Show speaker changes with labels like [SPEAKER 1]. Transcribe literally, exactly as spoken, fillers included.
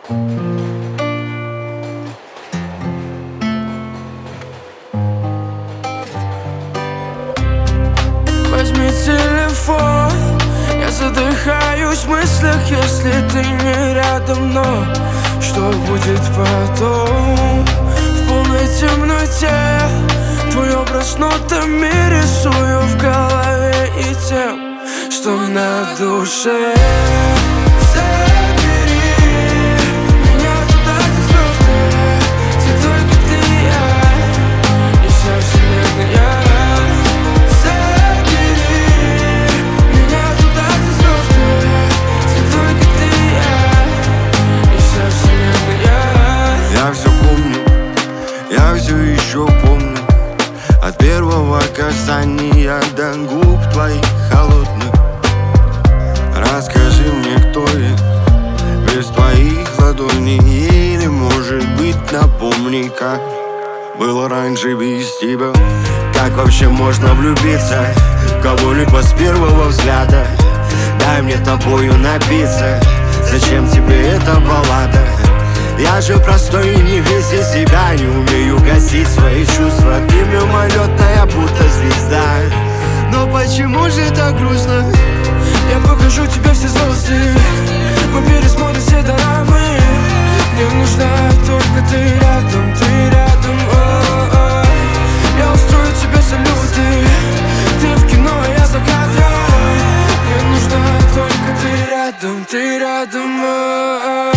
[SPEAKER 1] Возьми телефон, я задыхаюсь в мыслях, если ты не рядом. Но что будет потом? В полной темноте твой образ нотами рисую в голове и тем, что на душе.
[SPEAKER 2] Я все помню, я все еще помню, от первого касания до губ твоих холодных. Расскажи мне, кто я без твоих ладоней, или, может быть, напомни, как было раньше без тебя. Как вообще можно влюбиться в кого-либо с первого взгляда? Дай мне тобою напиться, зачем тебе эта баллада? Я же простой и не весь из себя, не умею гасить свои чувства. Ты мимолетная, будто звезда. Но почему же так грустно?
[SPEAKER 1] Я покажу тебе все звезды, мы пересмотрим все дорамы. Мне нужна только ты рядом, ты рядом. О-о-о. Я устрою тебе салюты, ты в кино, я за кадром. Мне нужна только ты рядом, ты рядом. О-о-о.